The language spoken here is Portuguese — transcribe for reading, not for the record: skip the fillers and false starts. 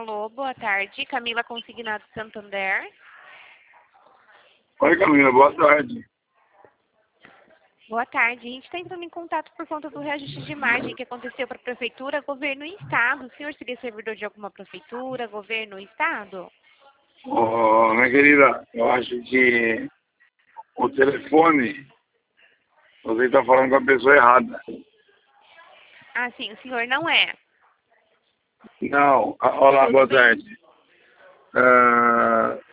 Alô, boa tarde. Camila Consignado Santander. Oi, Camila, boa tarde. Boa tarde. A gente está entrando em contato por conta do reajuste de margem que aconteceu para a Prefeitura, Governo e Estado. O senhor seria servidor de alguma Prefeitura, Governo ou Estado? Ô, minha querida, eu acho que o telefone, você está falando com a pessoa errada. Ah, sim, o senhor não é. Não, olá, Tudo boa bem? tarde.